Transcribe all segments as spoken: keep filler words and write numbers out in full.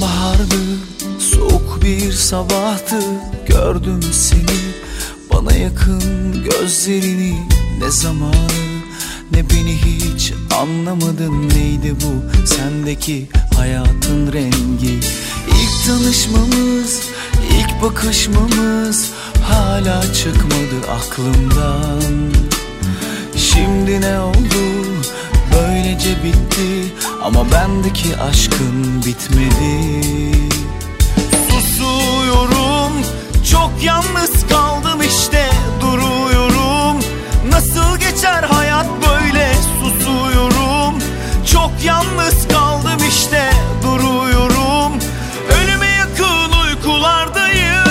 Sonbahardı, soğuk bir sabahtı. Gördüm seni, bana yakın gözlerini. Ne zamanı ne beni hiç anlamadın. Neydi bu sendeki hayatın rengi? İlk tanışmamız, ilk bakışmamız hala çıkmadı aklımdan. Şimdi ne oldu? Böylece bitti ama bendeki aşkın bitmedi. Susuyorum, çok yalnız kaldım işte, duruyorum. Nasıl geçer hayat böyle? Susuyorum, çok yalnız kaldım işte, duruyorum. Ölüme yakın uykulardayım.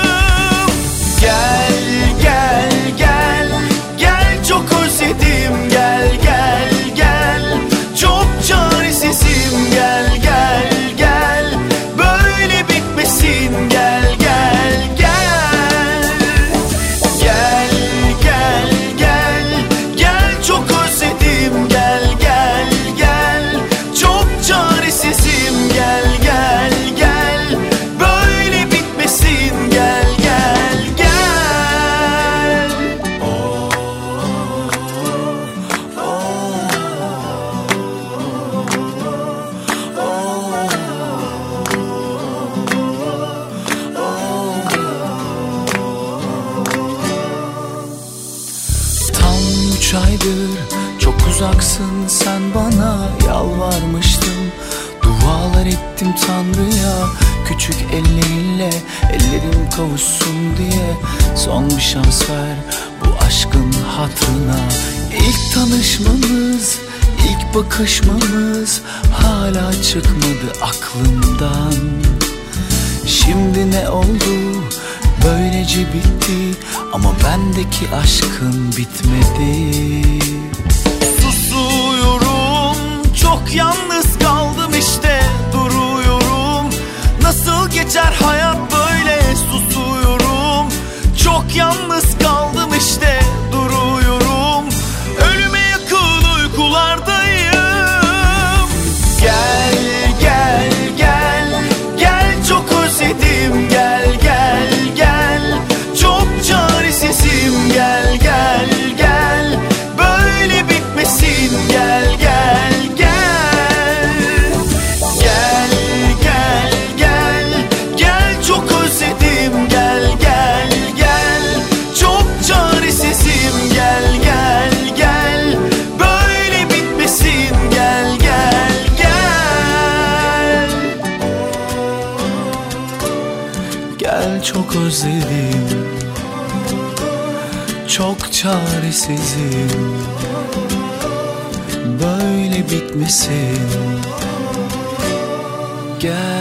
Gel, gel, gel, gel, çok özledim. Gel, gel, gel, çok çaresizim. Gel, gel, gel, böyle bitmesin. Gel, gel, gel, gel, gel, gel, gel, çok özledim. Gel, gel, gel, çok çaresizim. Gel, gel, gel, böyle bitmesin. Gel, gel, gel. Oh, tam üç aydır çok uzaksın sen bana. Yalvarmıştım, dualar ettim Tanrı'ya. Küçük ellerinle ellerim kavuşsun diye. Son bir şans ver bu aşkın hatırına. İlk tanışmamız, ilk bakışmamız hala çıkmadı aklımdan. Şimdi ne oldu? Böylece bitti ama bendeki aşkın bitmedi. Susuyorum, çok yalnız kaldım işte, duruyorum. Nasıl geçer hayat böyle? Susuyorum, çok yalnız kaldım işte, duruyorum. Ölüme yakın uykulardayım. Gel, gel, gel, gel, çok özledim. Gel, gel, gel, çok çaresizim. Gel, gel, gel, böyle bitmesin. Gel, gel, gel, gel, gel, gel, gel, çok özledim. Gel, gel, gel, çok çaresizim. Gel, gel, gel, böyle bitmesin. Gel, gel, gel, gel, çok özledim. Çok çaresizim. Böyle bitmesin. Gel.